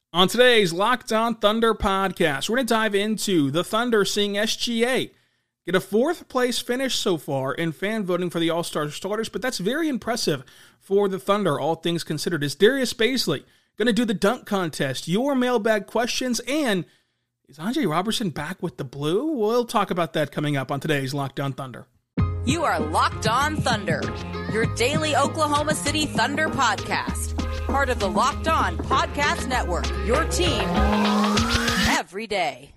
On today's Locked On Thunder podcast, we're going to dive into the Thunder seeing SGA get a fourth place finish so far in fan voting for the All-Star starters, but that's very impressive for the Thunder, all things considered. Is Darius Bazley going to do the dunk contest, your mailbag questions, and is Andre Robertson back with the blue? We'll talk about that coming up on today's Locked On Thunder. You are Locked On Thunder, your daily Oklahoma City Thunder podcast. Part of the Locked On Podcast Network, your team every day.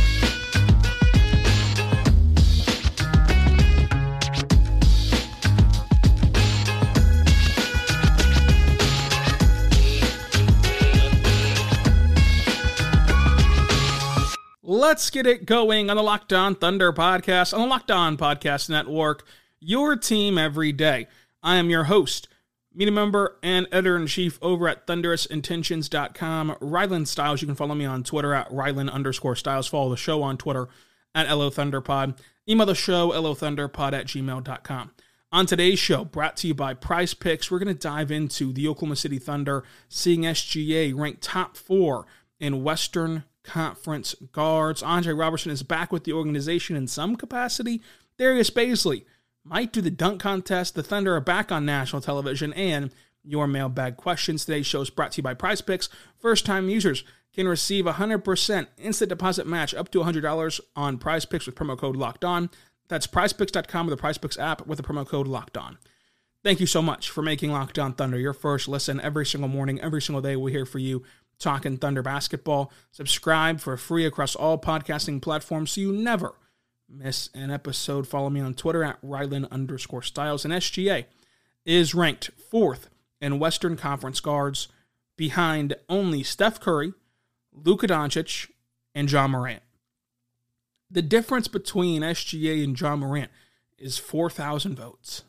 Let's get it going on the Locked On Thunder podcast, on the Locked On Podcast Network, your team every day. I am your host, media member and editor-in-chief over at ThunderousIntentions.com, Rylan Stiles. You can follow me on Twitter at Rylan_Stiles. Follow the show on Twitter at LOThunderPod. Email the show, LOThunderPod@gmail.com. On today's show, brought to you by Prize Picks, we're going to dive into the Oklahoma City Thunder seeing SGA ranked top 4 in Western Conference guards. Andre Robertson is back with the organization in some capacity. Darius Bazley might do the dunk contest. The Thunder are back on national television, and your mailbag questions. Today's show is brought to you by Prize Picks. First-time users can receive 100% instant deposit match up to $100 on Prize Picks with promo code LOCKEDON. That's prizepicks.com or the Prize Picks app with the promo code LOCKEDON. Thank you so much for making Locked On Thunder your first listen every single morning, every single day. We're here for you talking Thunder basketball. Subscribe for free across all podcasting platforms so you never miss an episode. Follow me on Twitter at Rylan_Stiles. And SGA is ranked 4th in Western Conference guards behind only Steph Curry, Luka Doncic, and Ja Morant. The difference between SGA and Ja Morant is 4,000 votes.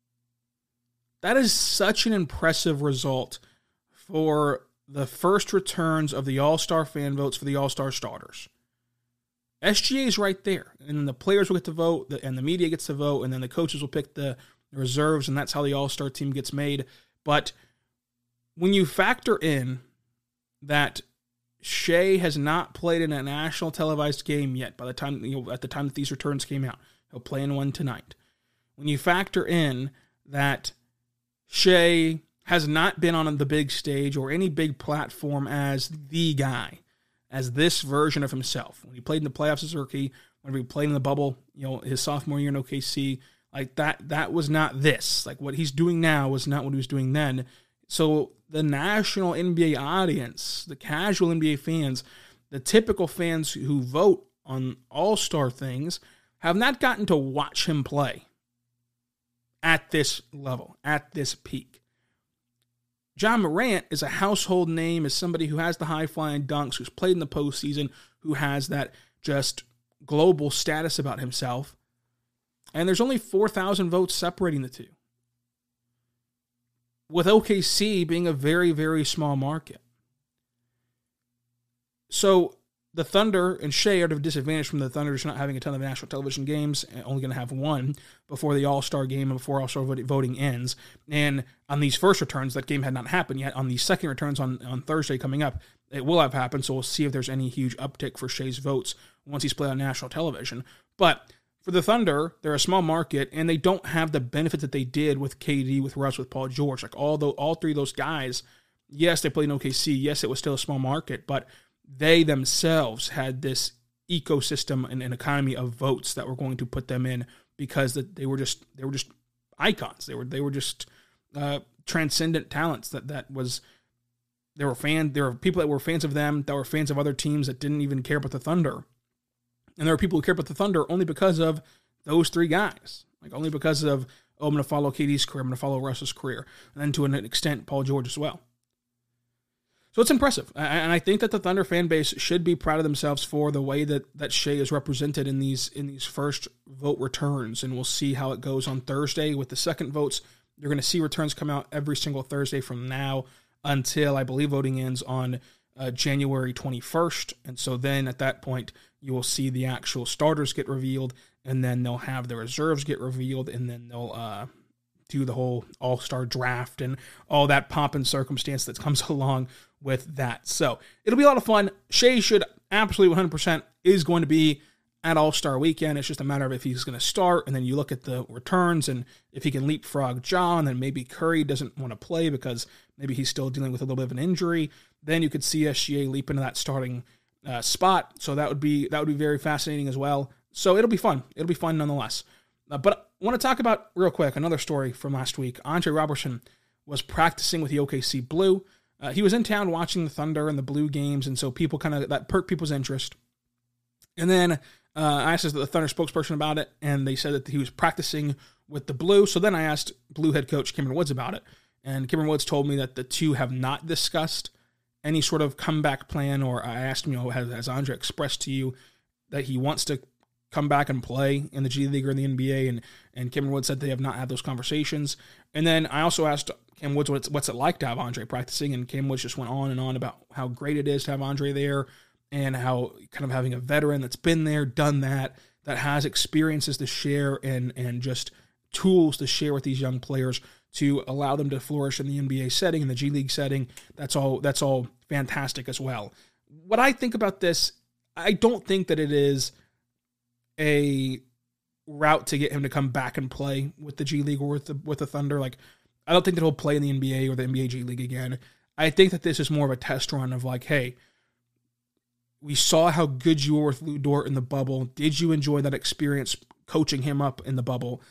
That is such an impressive result for the first returns of the All-Star fan votes for the All-Star starters. SGA is right there, and then the players will get to vote, and the media gets to vote, and then the coaches will pick the reserves, and that's how the All-Star team gets made. But when you factor in that Shai has not played in a national televised game yet, by the time at the time that these returns came out, he'll play in one tonight. When you factor in that Shai has not been on the big stage or any big platform as the guy, as this version of himself. When he played in the playoffs as a rookie, when he played in the bubble, his sophomore year in OKC, like that was not this. Like what he's doing now was not what he was doing then. So the national NBA audience, the casual NBA fans, the typical fans who vote on all-star things have not gotten to watch him play at this level, at this peak. Ja Morant is a household name, is somebody who has the high-flying dunks, who's played in the postseason, who has that just global status about himself. And there's only 4,000 votes separating the two, with OKC being a very, very small market. So the Thunder and Shai are at a disadvantage from the Thunder just not having a ton of national television games, and only going to have one before the All-Star game and before All-Star voting ends. And on these first returns, that game had not happened yet. On these second returns on Thursday coming up, it will have happened, so we'll see if there's any huge uptick for Shai's votes once he's played on national television. But for the Thunder, they're a small market, and they don't have the benefit that they did with KD, with Russ, with Paul George. Like all three of those guys, yes, they played in OKC. Yes, it was still a small market, but they themselves had this ecosystem and an economy of votes that were going to put them in because they were just icons. They were just transcendent talents. There were people that were fans of them, that were fans of other teams that didn't even care about the Thunder. And there were people who cared about the Thunder only because of those three guys. Like only because of, I'm going to follow KD's career, I'm going to follow Russ's career, and then to an extent Paul George as well. So it's impressive, and I think that the Thunder fan base should be proud of themselves for the way that Shai is represented in these first vote returns, and we'll see how it goes on Thursday with the second votes. You're going to see returns come out every single Thursday from now until, I believe, voting ends on January 21st, and so then at that point you will see the actual starters get revealed, and then they'll have the reserves get revealed, and then they'll do the whole all-star draft and all that pomp and circumstance that comes along with that. So it'll be a lot of fun. Shea should absolutely 100% is going to be at All-Star Weekend. It's just a matter of if he's going to start, and then you look at the returns, and if he can leapfrog John, then maybe Curry doesn't want to play because maybe he's still dealing with a little bit of an injury. Then you could see SGA leap into that starting spot. So that would be very fascinating as well. So it'll be fun. It'll be fun nonetheless. But I want to talk about, real quick, another story from last week. Andre Robertson was practicing with the OKC Blue. He was in town watching the Thunder and the Blue games, and so that perked people's interest. And then I asked the Thunder spokesperson about it, and they said that he was practicing with the Blue. So then I asked Blue head coach Cameron Woods about it, and Cameron Woods told me that the two have not discussed any sort of comeback plan, or I asked him, has Andre expressed to you that he wants to come back and play in the G League or in the NBA? And Cameron Woods said they have not had those conversations. And then I also asked Cam Woods what's it like to have Andre practicing, and Cam Woods just went on and on about how great it is to have Andre there, and how kind of having a veteran that's been there, done that has experiences to share and just tools to share with these young players to allow them to flourish in the NBA setting, in the G League setting. That's all fantastic as well. What I think about this, I don't think that it is a route to get him to come back and play with the G League or with the Thunder. Like, I don't think that he'll play in the NBA or the NBA G League again. I think that this is more of a test run of like, hey, we saw how good you were with Lou Dort in the bubble. Did you enjoy that experience coaching him up in the bubble?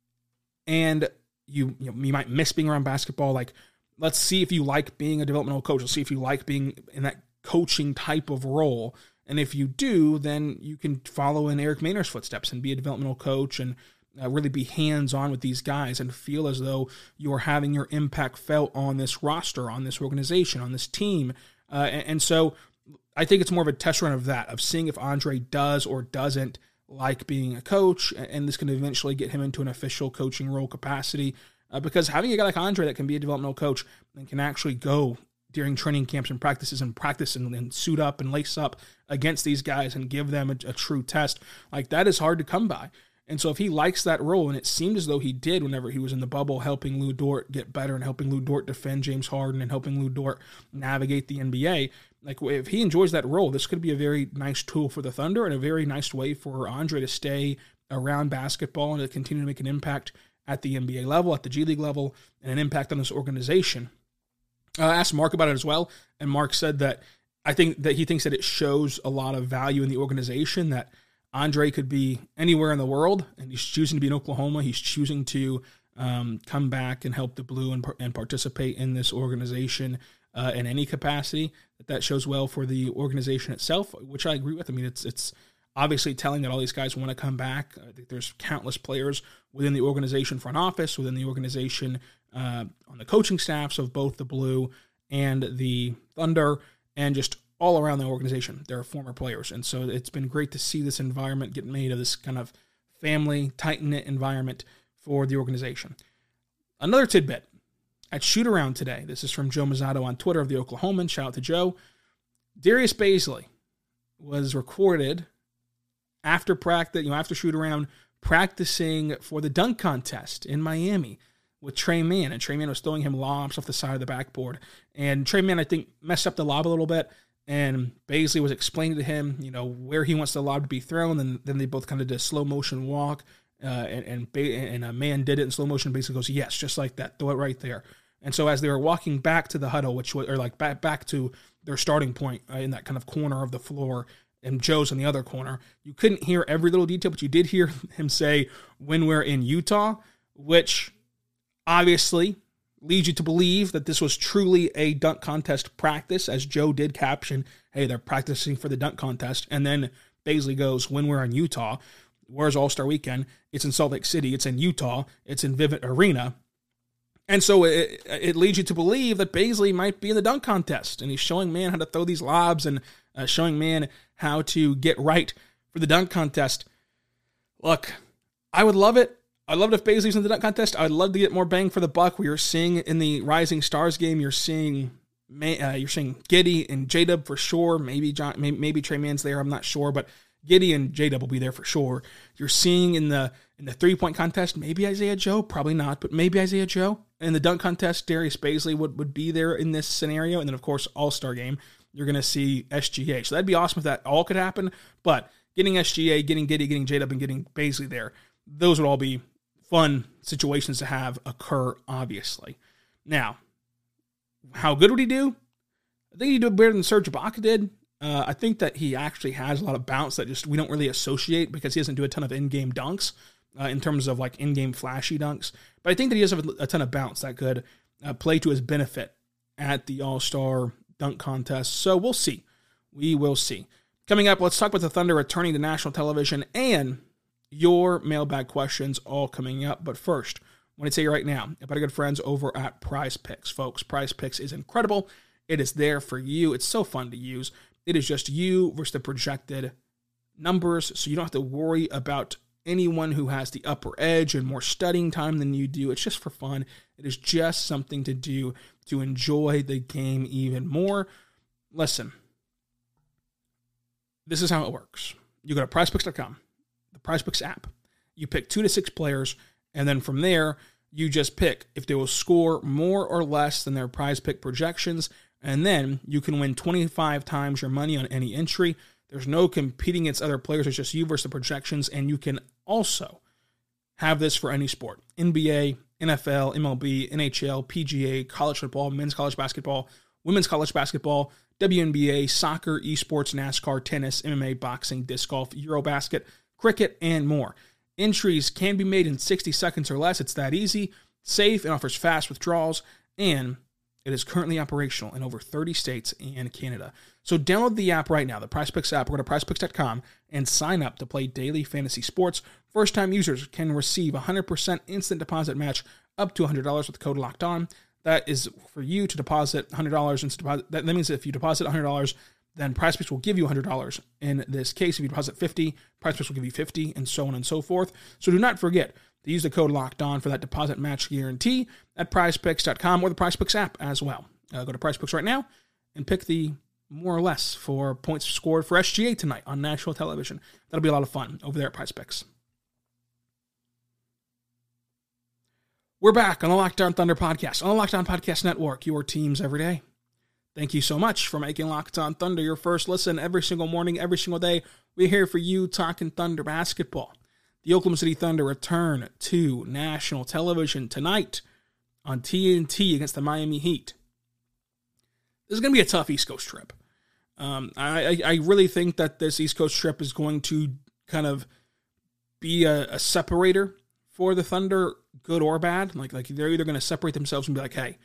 And you might miss being around basketball. Like, let's see if you like being a developmental coach. Let's see if you like being in that coaching type of role. And if you do, then you can follow in Eric Maynor's footsteps and be a developmental coach and really be hands-on with these guys and feel as though you're having your impact felt on this roster, on this organization, on this team. And so I think it's more of a test run of that, of seeing if Andre does or doesn't like being a coach, and this can eventually get him into an official coaching role capacity. Because having a guy like Andre that can be a developmental coach and can actually go during training camps and practice and suit up and lace up against these guys and give them a true test, like, that is hard to come by. And so if he likes that role, and it seemed as though he did whenever he was in the bubble, helping Lou Dort get better and helping Lou Dort defend James Harden and helping Lou Dort navigate the NBA, like, if he enjoys that role, this could be a very nice tool for the Thunder and a very nice way for Andre to stay around basketball and to continue to make an impact at the NBA level, at the G League level, and an impact on this organization. I asked Mark about it as well, and Mark said that I think that he thinks that it shows a lot of value in the organization, that Andre could be anywhere in the world, and he's choosing to be in Oklahoma. He's choosing to come back and help the Blue and participate in this organization in any capacity. That shows well for the organization itself, which I agree with. I mean, it's obviously telling that all these guys want to come back. I think there's countless players within the organization front office, within the organization on the coaching staffs of both the Blue and the Thunder, and just all around the organization. There are former players. And so it's been great to see this environment get made of this kind of family, tight-knit environment for the organization. Another tidbit. At Shoot-Around today, this is from Joe Mazzato on Twitter of the Oklahoman. Shout out to Joe. Darius Bazley was recorded after practice, after Shoot-Around, practicing for the dunk contest in Miami with Trey Mann. And Trey Mann was throwing him lobs off the side of the backboard. And Trey Mann, I think, messed up the lob a little bit. And Bazley was explaining to him, where he wants the lob to be thrown. And then they both kind of did a slow motion walk. And a man did it in slow motion. Basically goes, yes, just like that. Throw it right there. And so as they were walking back to the huddle, which was, or like back to their starting point in that kind of corner of the floor, and Joe's in the other corner, you couldn't hear every little detail, but you did hear him say, when we're in Utah, which obviously leads you to believe that this was truly a dunk contest practice, as Joe did caption, hey, they're practicing for the dunk contest. And then Bazley goes, when we're in Utah, where's All-Star Weekend? It's in Salt Lake City. It's in Utah. It's in Vivint Arena. And so it leads you to believe that Bazley might be in the dunk contest, and he's showing Mann how to throw these lobs and showing Mann how to get right for the dunk contest. Look, I would love it. I'd love it if Bazley's in the dunk contest. I'd love to get more bang for the buck. We are seeing in the Rising Stars game, you're seeing Giddey and J-Dub for sure. Maybe Trey Mann's there. I'm not sure, but Giddey and J-Dub will be there for sure. You're seeing in the 3-point contest, maybe Isaiah Joe, probably not, but maybe Isaiah Joe. In the dunk contest, Darius Baisley would be there in this scenario. And then, of course, All-Star game, you're going to see SGA. So that'd be awesome if that all could happen. But getting SGA, getting Giddey, getting J-Dub, and getting Baisley there, those would all be fun situations to have occur, obviously. Now, how good would he do? I think he'd do better than Serge Ibaka did. I think that he actually has a lot of bounce that just we don't really associate because he doesn't do a ton of in-game dunks in terms of like in-game flashy dunks. But I think that he does have a ton of bounce that could play to his benefit at the All-Star dunk contest. So we'll see. We will see. Coming up, let's talk about the Thunder returning to national television and your mailbag questions all coming up. But first, I want to tell you right now about our good friends over at Prize Picks. Folks, Prize Picks is incredible. It is there for you. It's so fun to use. It is just you versus the projected numbers, so you don't have to worry about anyone who has the upper edge and more studying time than you do. It's just for fun. It is just something to do to enjoy the game even more. Listen, this is how it works. You go to prizepicks.com, the PrizePicks app. You pick 2 to 6 players, and then from there, you just pick if they will score more or less than their prize pick projections, and then you can win 25 times your money on any entry. There's no competing against other players. It's just you versus the projections, and you can also have this for any sport. NBA, NFL, MLB, NHL, PGA, college football, men's college basketball, women's college basketball, WNBA, soccer, esports, NASCAR, tennis, MMA, boxing, disc golf, Eurobasket, cricket, and more. Entries can be made in 60 seconds or less. It's that easy, safe, and offers fast withdrawals, and it is currently operational in over 30 states and Canada. So download the app right now, the PrizePicks app, or go to prizepicks.com and sign up to play daily fantasy sports. First-time users can receive a 100% instant deposit match up to $100 with the code LOCKEDON. That is for you to deposit $100 into deposit. That means if you deposit $100, then PrizePicks will give you $100. In this case, if you deposit $50, PrizePicks will give you $50, and so on and so forth. So do not forget to use the code LOCKEDON for that deposit match guarantee at prizepicks.com or the PrizePicks app as well. Go to PrizePicks right now and pick the more or less for points scored for SGA tonight on national television. That'll be a lot of fun over there at PrizePicks. We're back on the Locked On Thunder podcast, on the Locked On Podcast Network, your teams every day. Thank you so much for making Locked On Thunder your first listen every single morning, every single day. We're here for you talking Thunder basketball. The Oklahoma City Thunder return to national television tonight on TNT against the Miami Heat. This is going to be a tough East Coast trip. I really think that this East Coast trip is going to kind of be a separator for the Thunder, good or bad. Like they're either going to separate themselves and be like, hey,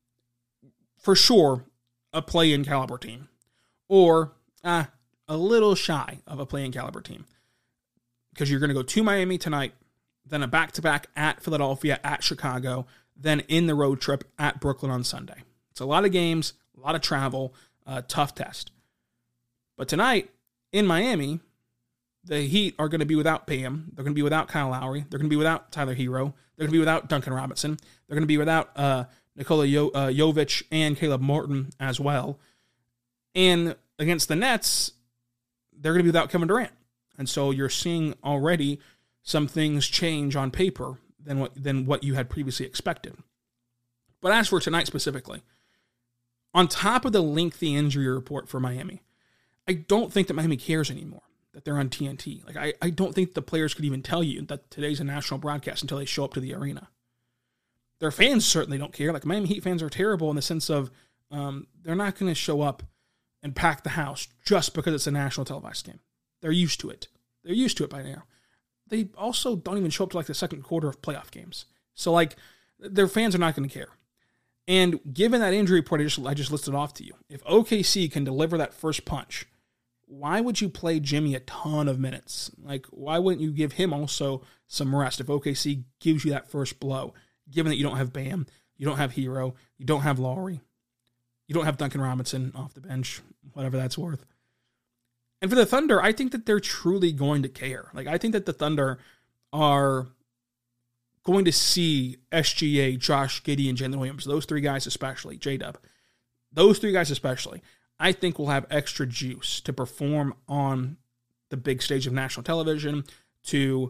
for sure, a play-in caliber team, or a little shy of a play-in caliber team. Because you're going to go to Miami tonight, then a back-to-back at Philadelphia, at Chicago, then in the road trip at Brooklyn on Sunday. It's a lot of games, a lot of travel, tough test. But tonight, in Miami, the Heat are going to be without Bam. They're going to be without Kyle Lowry. They're going to be without Tyler Hero. They're going to be without Duncan Robinson. They're going to be without Nikola Jovic and Caleb Martin as well. And against the Nets, they're going to be without Kevin Durant. And so you're seeing already some things change on paper than what you had previously expected. But as for tonight specifically, on top of the lengthy injury report for Miami, I don't think that Miami cares anymore that they're on TNT. Like I don't think the players could even tell you that today's a national broadcast until they show up to the arena. Their fans certainly don't care. Like Miami Heat fans are terrible in the sense of they're not going to show up and pack the house just because it's a national televised game. They're used to it. They're used to it by now. They also don't even show up to like the second quarter of playoff games. So like their fans are not going to care. And given that injury report I just listed off to you, if OKC can deliver that first punch, why would you play Jimmy a ton of minutes? Like why wouldn't you give him also some rest if OKC gives you that first blow? Given that you don't have Bam, you don't have Hero, you don't have Lowry, you don't have Duncan Robinson off the bench, whatever that's worth. And for the Thunder, I think that they're truly going to care. Like, I think that the Thunder are going to see SGA, Josh Giddey, and Jalen Williams, those three guys especially, J-Dub, those three guys especially, I think will have extra juice to perform on the big stage of national television, to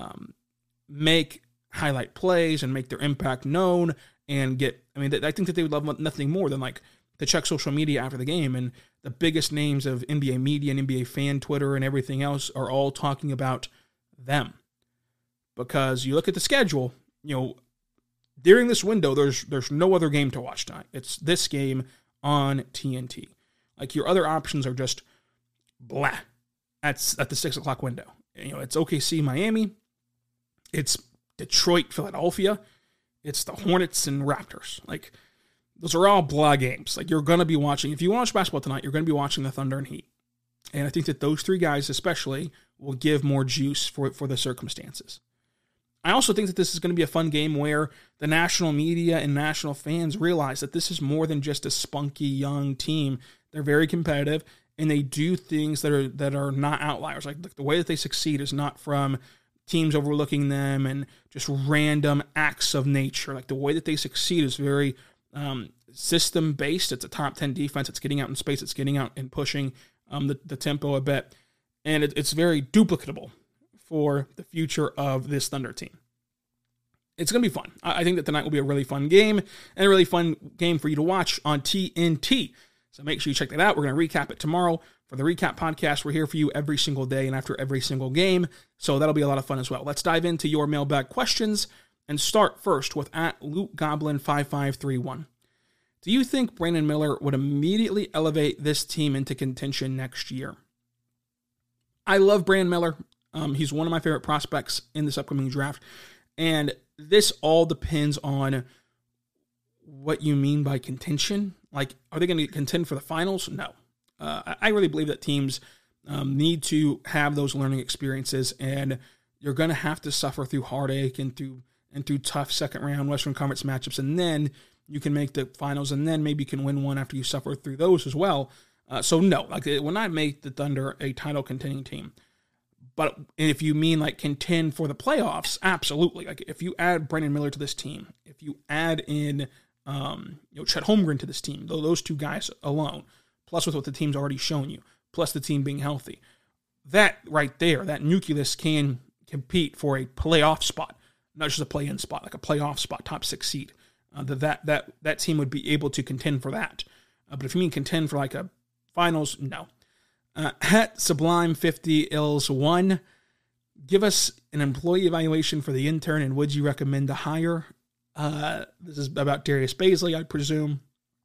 make highlight plays and make their impact known and get, I think that they would love nothing more than like to check social media after the game, and the biggest names of NBA media and NBA fan Twitter and everything else are all talking about them. Because you look at the schedule, during this window, there's no other game to watch tonight. It's this game on TNT. Like, your other options are just blah at the 6 o'clock window. It's OKC, Miami. It's Detroit, Philadelphia. It's the Hornets and Raptors. Like, those are all blah games. Like, you're going to be watching, if you watch basketball tonight, you're going to be watching the Thunder and Heat. And I think that those three guys especially will give more juice for the circumstances. I also think that this is going to be a fun game where the national media and national fans realize that this is more than just a spunky young team. They're very competitive, and they do things that are not outliers. Like the way that they succeed is not from teams overlooking them and just random acts of nature. Like, the way that they succeed is very system-based. It's a top 10 defense. It's getting out in space. It's getting out and pushing the tempo a bit. And it's very duplicatable for the future of this Thunder team. It's going to be fun. I think that tonight will be a really fun game, and a really fun game for you to watch on TNT. So make sure you check that out. We're going to recap it tomorrow. For the recap podcast, we're here for you every single day and after every single game. So that'll be a lot of fun as well. Let's dive into your mailbag questions and start first with @LukeGoblin5531. Do you think Brandon Miller would immediately elevate this team into contention next year? I love Brandon Miller. He's one of my favorite prospects in this upcoming draft. And this all depends on what you mean by contention. Like, are they going to contend for the finals? No. I really believe that teams need to have those learning experiences, and you're going to have to suffer through heartache and through tough second-round Western Conference matchups, and then you can make the finals, and then maybe you can win one after you suffer through those as well. So no, like, it will not make the Thunder a title-contending team. But if you mean like contend for the playoffs, absolutely. Like, if you add Brandon Miller to this team, if you add in Chet Holmgren to this team, those two guys alone, plus with what the team's already shown you, plus the team being healthy, that right there, that nucleus can compete for a playoff spot, not just a play-in spot, like a playoff spot, top 6 seed. That team would be able to contend for that. But if you mean contend for like a finals, no. Sublime50Ils1, give us an employee evaluation for the intern, and would you recommend to hire? This is about Darius Bazley, I presume.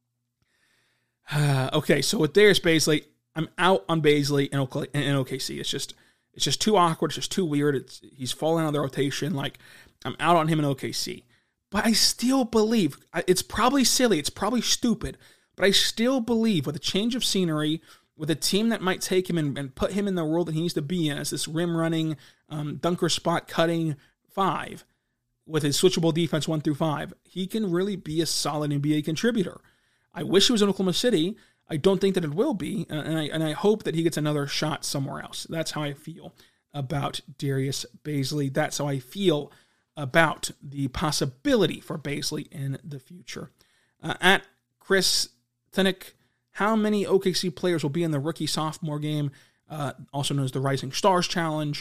Okay, so with Darius Bazley, I'm out on Bazley and OKC. It's just too awkward. It's just too weird. He's falling out of the rotation. Like, I'm out on him in OKC. But I still believe, it's probably silly, it's probably stupid, but I still believe with a change of scenery, with a team that might take him and put him in the role that he needs to be in as this rim-running, dunker spot-cutting 5, with his switchable defense 1 through 5, he can really be a solid NBA contributor. I wish he was in Oklahoma City. I don't think that it will be, and I hope that he gets another shot somewhere else. That's how I feel about Darius Bazley. That's how I feel about the possibility for Bazley in the future. At Chris Tenick, how many OKC players will be in the rookie-sophomore game, also known as the Rising Stars Challenge?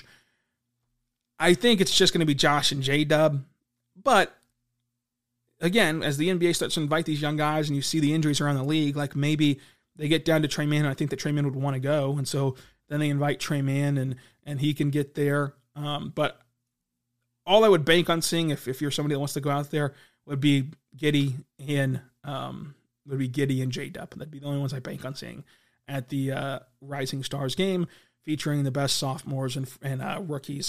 I think it's just going to be Josh and J-Dub, but again, as the NBA starts to invite these young guys and you see the injuries around the league, like maybe they get down to Tre Mann, and I think that Tre Mann would want to go, and so then they invite Tre Mann and he can get there. But all I would bank on seeing if you're somebody that wants to go out there would be Giddey and J-Dub. That'd be the only ones I bank on seeing at the Rising Stars game, featuring the best sophomores and rookies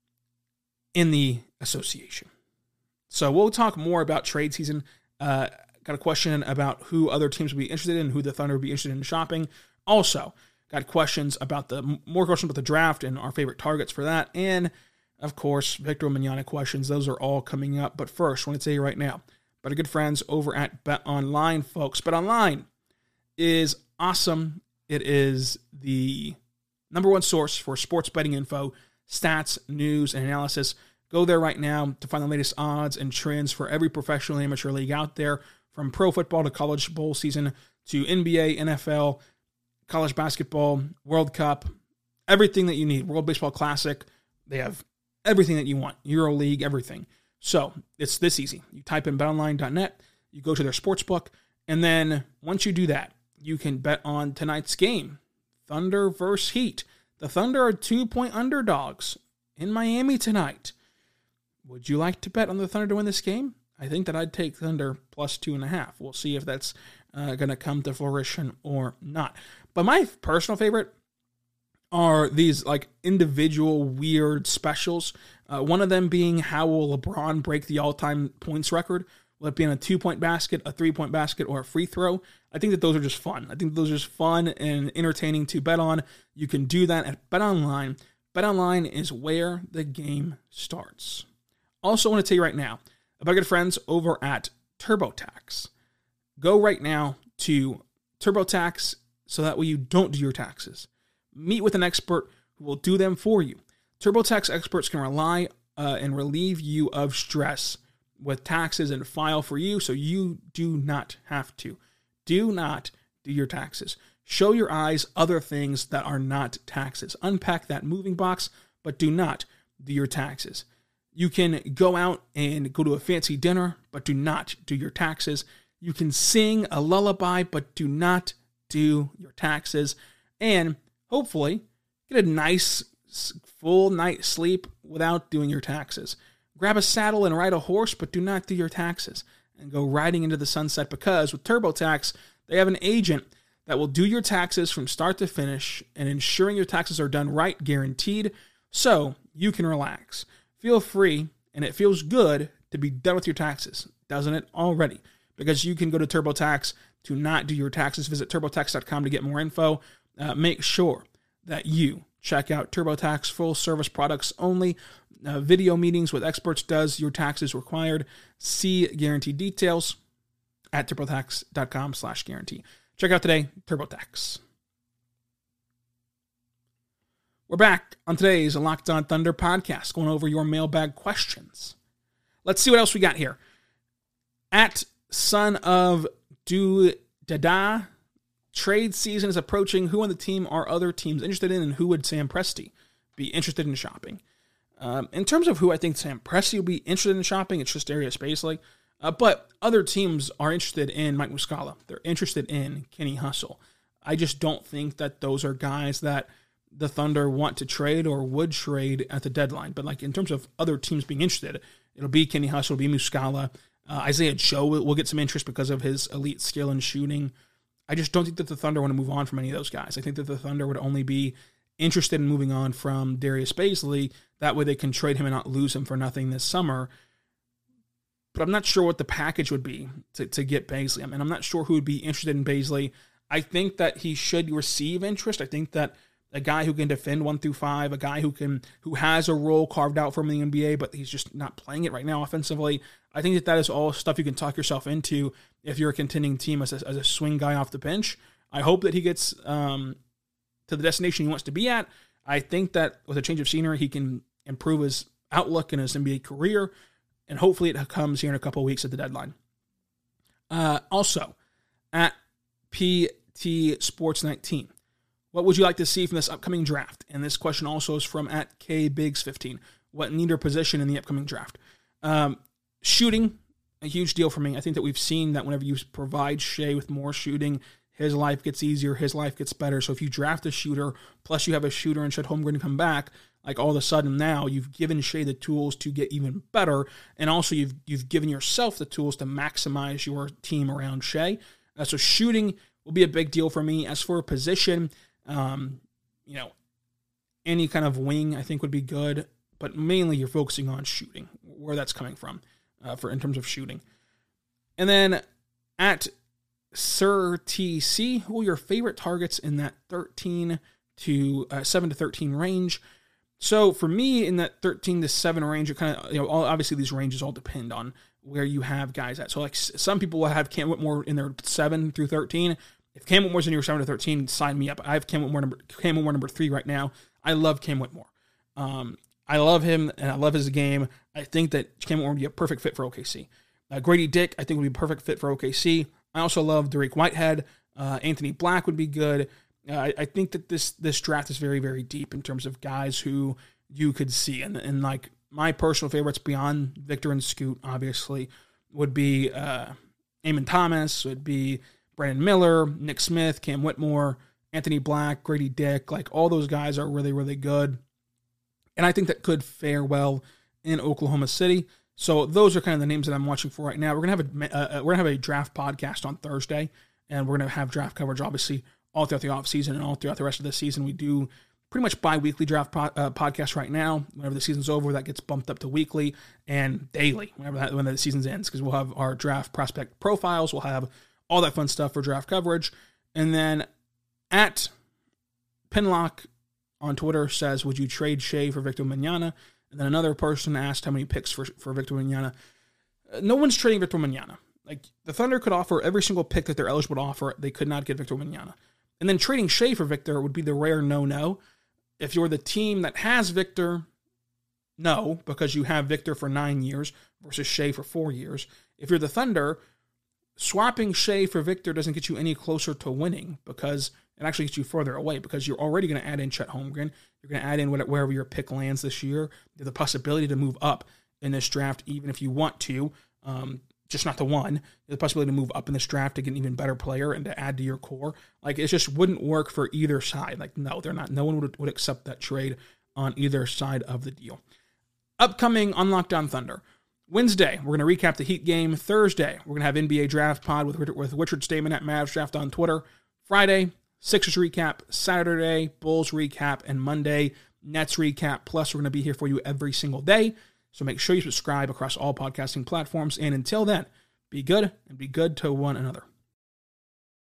in the association. So we'll talk more about trade season. Got a question about who other teams would be interested in, who the Thunder would be interested in shopping. Also, got questions about more questions about the draft and our favorite targets for that. And, of course, Victor Wembanyama questions. Those are all coming up. But first, I want to tell you right now, but our good friends over at BetOnline, folks. BetOnline is awesome. It is the number one source for sports betting info, stats, news, and analysis. Go there right now to find the latest odds and trends for every professional and amateur league out there, from pro football to college bowl season to NBA, NFL, college basketball, World Cup, everything that you need. World Baseball Classic, they have everything that you want. EuroLeague, everything. So it's this easy. You type in betonline.net, you go to their sportsbook, and then once you do that, you can bet on tonight's game, Thunder versus Heat. The Thunder are 2-point underdogs in Miami tonight. Would you like to bet on the Thunder to win this game? I think that I'd take Thunder plus 2.5. We'll see if that's going to come to fruition or not. But my personal favorite are these like individual weird specials. One of them being, how will LeBron break the all-time points record? Will it be on a 2-point basket, a 3-point basket, or a free throw? I think that those are just fun. I think those are just fun and entertaining to bet on. You can do that at BetOnline. BetOnline is where the game starts. Also, I want to tell you right now about our good friends over at TurboTax. Go right now to TurboTax so that way you don't do your taxes. Meet with an expert who will do them for you. TurboTax experts can rely and relieve you of stress with taxes and file for you, so you do not have to. Do not do your taxes. Show your eyes other things that are not taxes. Unpack that moving box, but do not do your taxes. You can go out and go to a fancy dinner, but do not do your taxes. You can sing a lullaby, but do not do your taxes. And hopefully get a nice full night's sleep without doing your taxes. Grab a saddle and ride a horse, but do not do your taxes. And go riding into the sunset, because with TurboTax, they have an agent that will do your taxes from start to finish, and ensuring your taxes are done right, guaranteed, so you can relax. Feel free, and it feels good to be done with your taxes, doesn't it already? Because you can go to TurboTax to not do your taxes. Visit TurboTax.com to get more info. Make sure that you check out TurboTax full service products only. Video meetings with experts does your taxes required. See guarantee details at TurboTax.com/guarantee. Check out today, TurboTax. We're back on today's Locked On Thunder podcast, going over your mailbag questions. Let's see what else we got here. At Son of Do Dada, trade season is approaching. Who on the team are other teams interested in, and who would Sam Presti be interested in shopping? In terms of who I think Sam Presti will be interested in shopping, it's just Darius Bazley. But other teams are interested in Mike Muscala. They're interested in Kenny Hustle. I just don't think that those are guys that the Thunder want to trade or would trade at the deadline. But like in terms of other teams being interested, it'll be Kenny Hustle, it'll be Muscala. Isaiah Joe will get some interest because of his elite skill in shooting. I just don't think that the Thunder want to move on from any of those guys. I think that the Thunder would only be interested in moving on from Darius Bazley. That way they can trade him and not lose him for nothing this summer. But I'm not sure what the package would be to get Bazley. I mean, I'm not sure who would be interested in Bazley. I think that he should receive interest. I think that a guy who can defend 1 through 5, a guy who has a role carved out for him in the NBA, but he's just not playing it right now offensively. I think that is all stuff you can talk yourself into if you're a contending team as a swing guy off the bench. I hope that he gets to the destination he wants to be at. I think that with a change of scenery, he can improve his outlook in his NBA career, and hopefully it comes here in a couple of weeks at the deadline. Also, at PT Sports 19, what would you like to see from this upcoming draft? And this question also is from at KBiggs15. What need or position in the upcoming draft? Shooting, a huge deal for me. I think that we've seen that whenever you provide Shai with more shooting, his life gets easier, his life gets better. So if you draft a shooter, plus you have a shooter and Chet Holmgren come back, like all of a sudden now you've given Shai the tools to get even better, and also you've given yourself the tools to maximize your team around Shai. So shooting will be a big deal for me. As for a position, any kind of wing I think would be good, but mainly you're focusing on shooting, where that's coming from in terms of shooting. And then at Sir TC, who are your favorite targets in that 7 to 13 range? So for me, in that 13 to 7 range, it kind of, obviously these ranges all depend on where you have guys at. So like some people will have Cam Whitmore in their 7 through 13. If Cam Whitmore's in your 7 to 13, sign me up. I have Cam Whitmore number 3 right now. I love Cam Whitmore. I love him, and I love his game. I think that Cam Whitmore would be a perfect fit for OKC. Grady Dick, I think, would be a perfect fit for OKC. I also love Dariq Whitehead. Anthony Black would be good. I think that this draft is very, very deep in terms of guys who you could see. And like my personal favorites beyond Victor and Scoot, obviously, would be Eamon Thomas, would be Brandon Miller, Nick Smith, Cam Whitmore, Anthony Black, Grady Dick. Like all those guys are really, really good. And I think that could fare well in Oklahoma City. So those are kind of the names that I'm watching for right now. We're gonna have a draft podcast on Thursday, and we're gonna have draft coverage, obviously, all throughout the offseason and all throughout the rest of the season. We do pretty much bi-weekly draft podcast right now. Whenever the season's over, that gets bumped up to weekly and daily when the season ends, because we'll have our draft prospect profiles. We'll have all that fun stuff for draft coverage. And then at Pinlock on Twitter says, would you trade Shea for Victor Wembanyama? And then another person asked how many picks for Victor Wembanyama. No one's trading Victor Wembanyama. Like, the Thunder could offer every single pick that they're eligible to offer. They could not get Victor Wembanyama. And then trading Shea for Victor would be the rare no-no. If you're the team that has Victor, no, because you have Victor for 9 years versus Shea for 4 years. If you're the Thunder, swapping Shea for Victor doesn't get you any closer to winning, because it actually gets you further away, because you're already going to add in Chet Holmgren. You're going to add in wherever your pick lands this year. There's the possibility to move up in this draft, even if you want to, just not the one. There's the possibility to move up in this draft to get an even better player and to add to your core. Like, it just wouldn't work for either side. Like, no, they're not. No one would accept that trade on either side of the deal. Upcoming on Locked On Thunder. Wednesday, we're going to recap the Heat game. Thursday, we're going to have NBA Draft Pod with Richard Stamen at Mavs Draft on Twitter. Friday, Sixers recap. Saturday, Bulls recap. And Monday, Nets recap. Plus, we're going to be here for you every single day. So make sure you subscribe across all podcasting platforms. And until then, be good and be good to one another.